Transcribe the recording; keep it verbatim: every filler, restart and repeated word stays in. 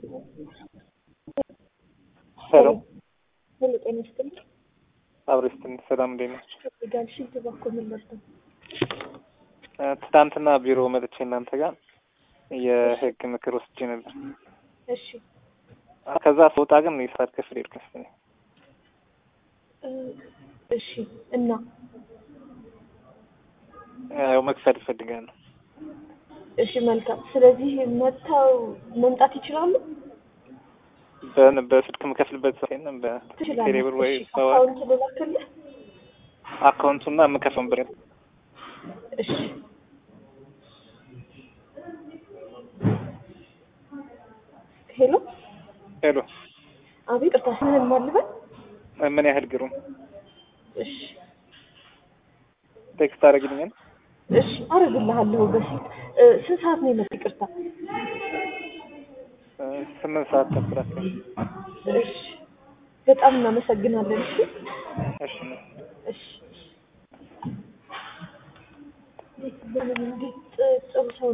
ሄሎ ሄሎ ጤና ይስጥልኝ። አብረስትን ሰላም እንዴት ነሽ? ጋር ሽንት ባኮ ምን ልርዳው? ትናንትና ቢሮ መጥቼ እናንተ ጋር የህግ ምክር ወስጄ ነበር። እሺ ከዛ ስወጣ ግን የሰዓት ክፍል ሄድኩ መሰለኝ። እሺ እና ያው መክፈል እፈልጋለሁ። እሺ መልካም። ስለዚህ መታው መምጣት ይችላሉ? በን በስልክ መከፍልበት ሰው የለም። በቴሌብር ወይ አካውንት ልላክልህ? አካውንቱና የምከፍለው ብር። እሺ ሄሎ ሄሎ አቤት፣ እርታስህን ማልበል ምን ያህል ግሩም። እሺ ቴክስት አደረግልኛል። እሺ አረግልሃለሁ። በፊት ስንት ሰዓት ነው የመጣው? ይቅርታ ስምንት ሰዓት ተኩል አካባቢ። እሺ በጣም እናመሰግናለን። እሺ እሺ እሺ በምን እንዴት ጥሩ ሰው